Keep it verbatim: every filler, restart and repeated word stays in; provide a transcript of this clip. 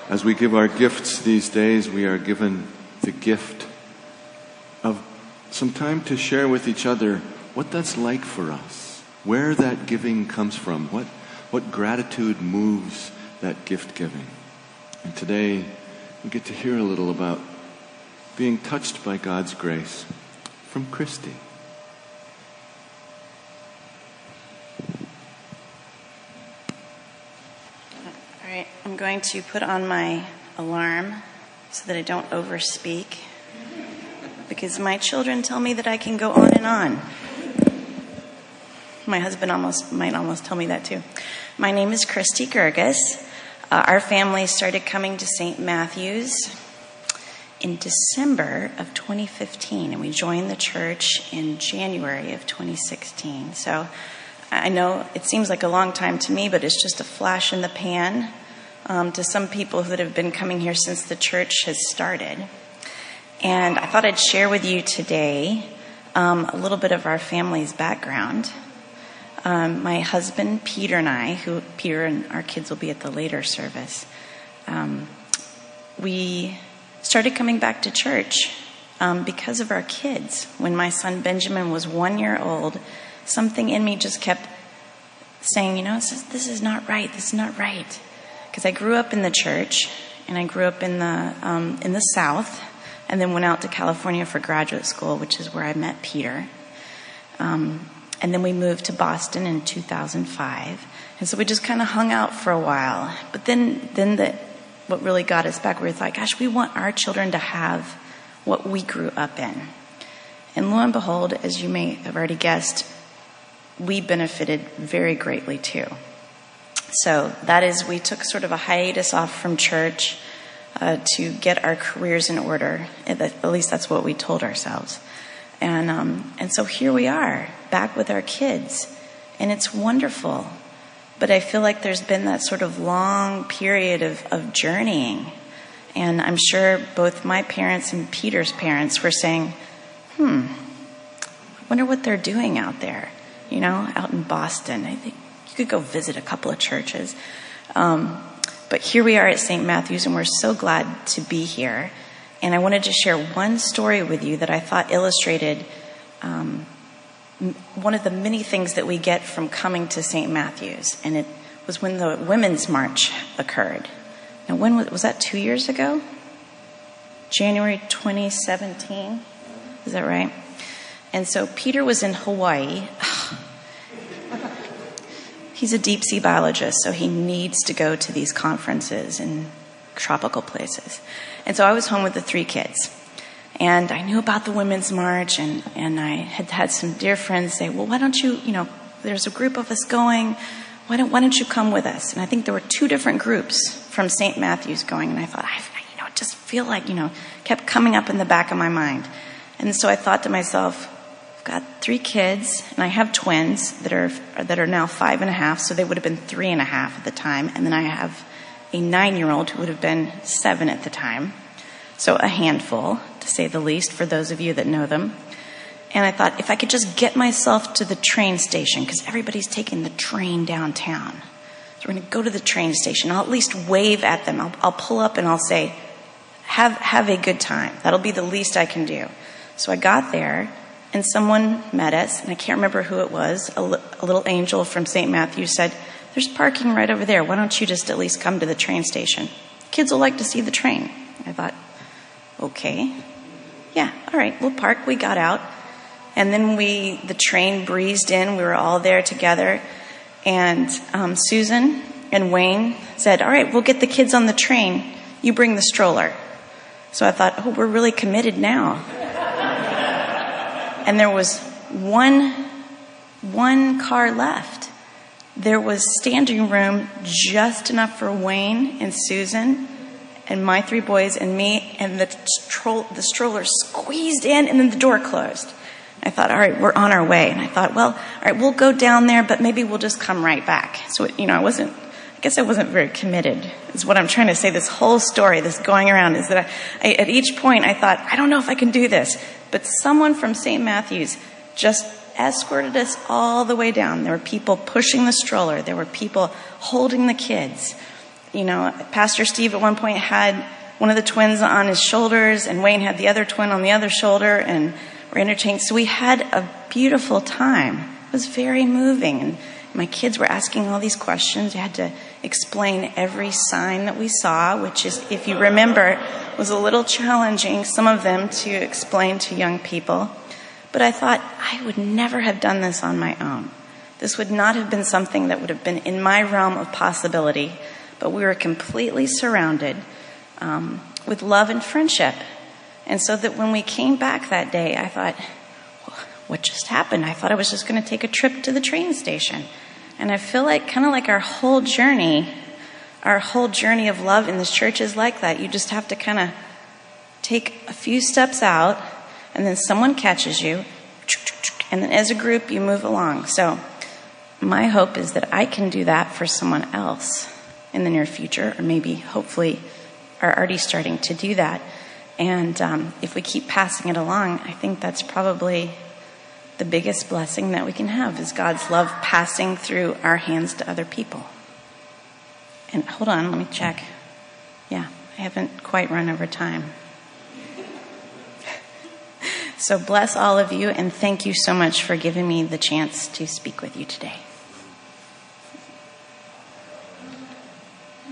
As we give our gifts these days, we are given the gift of some time to share with each other what that's like for us, where that giving comes from, what, what gratitude moves that gift giving. And today, we get to hear a little about being touched by God's grace from Christy. All right, I'm going to put on my alarm so that I don't overspeak, because my children tell me that I can go on and on. My husband almost might almost tell me that too. My name is Christy Gerges. Uh, our family started coming to Saint Matthew's in December of twenty fifteen, and we joined the church in January of twenty sixteen. So I know it seems like a long time to me, but it's just a flash in the pan um, to some people that have been coming here since the church has started. And I thought I'd share with you today um, a little bit of our family's background. Um, my husband, Peter, and I, who Peter and our kids will be at the later service, um, we started coming back to church um, because of our kids. When my son Benjamin was one year old, something in me just kept saying, you know, this is, this is not right, this is not right. Because I grew up in the church, and I grew up in the um, in the South, and then went out to California for graduate school, which is where I met Peter. Um, and then we moved to Boston in two thousand five. And so we just kind of hung out for a while. But then, then the, what really got us back, we thought, gosh, we want our children to have what we grew up in. And lo and behold, as you may have already guessed, we benefited very greatly too. So that is, we took sort of a hiatus off from church uh, to get our careers in order. At least that's what we told ourselves. And um, and so here we are, back with our kids. And it's wonderful. But I feel like there's been that sort of long period of, of journeying. And I'm sure both my parents and Peter's parents were saying, hmm, I wonder what they're doing out there, you know, out in Boston. I think you could go visit a couple of churches. Um, but here we are at Saint Matthew's, and we're so glad to be here. And I wanted to share one story with you that I thought illustrated um, one of the many things that we get from coming to Saint Matthew's. And it was when the Women's March occurred. Now, when was, was that two years ago? January twenty seventeen? Is that right? And so Peter was in Hawaii. He's a deep sea biologist, so he needs to go to these conferences in tropical places. And so I was home with the three kids. And I knew about the Women's March, and, and I had had some dear friends say, well, why don't you, you know, there's a group of us going. Why don't, why don't you come with us? And I think there were two different groups from Saint Matthew's going. And I thought, I, you know, I just feel like, you know, kept coming up in the back of my mind. And so I thought to myself, I've got three kids, and I have twins that are that are now five and a half, so they would have been three and a half at the time. And then I have a nine-year-old who would have been seven at the time. So a handful, to say the least, for those of you that know them. And I thought, if I could just get myself to the train station, because everybody's taking the train downtown. So we're going to go to the train station. I'll at least wave at them. I'll, I'll pull up and I'll say, have, have a good time. That'll be the least I can do. So I got there, and someone met us, and I can't remember who it was. A, li- a little angel from Saint Matthew said, there's parking right over there. Why don't you just at least come to the train station? Kids will like to see the train. I thought, okay. Yeah, all right, we'll park. We got out. And then we, the train breezed in. We were all there together. And um, Susan and Wayne said, all right, we'll get the kids on the train. You bring the stroller. So I thought, oh, we're really committed now. And there was one, one car left. There was standing room just enough for Wayne and Susan and my three boys and me, and the, stro- the stroller squeezed in, and then the door closed. I thought, all right, we're on our way. And I thought, well, all right, we'll go down there, but maybe we'll just come right back. So, you know, I wasn't, I guess I wasn't very committed, is what I'm trying to say. This whole story, this going around, is that I, I, at each point I thought, I don't know if I can do this. But someone from Saint Matthew's just escorted us all the way down. There were people pushing the stroller. There were people holding the kids. You know, Pastor Steve at one point had one of the twins on his shoulders, and Wayne had the other twin on the other shoulder, and we're interchanged. So we had a beautiful time. It was very moving. And my kids were asking all these questions. We had to explain every sign that we saw, which is, if you remember, was a little challenging, some of them, to explain to young people. But I thought, I would never have done this on my own. This would not have been something that would have been in my realm of possibility, but we were completely surrounded um, with love and friendship. And so that when we came back that day, I thought, what just happened? I thought I was just going to take a trip to the train station. And I feel like, kind of like our whole journey, our whole journey of love in this church is like that. You just have to kind of take a few steps out, and then someone catches you, and then as a group you move along. So my hope is that I can do that for someone else in the near future, or maybe hopefully are already starting to do that. And um, if we keep passing it along, I think that's probably the biggest blessing that we can have, is God's love passing through our hands to other people. And hold on, let me check. Yeah, I haven't quite run over time. So bless all of you, and thank you so much for giving me the chance to speak with you today.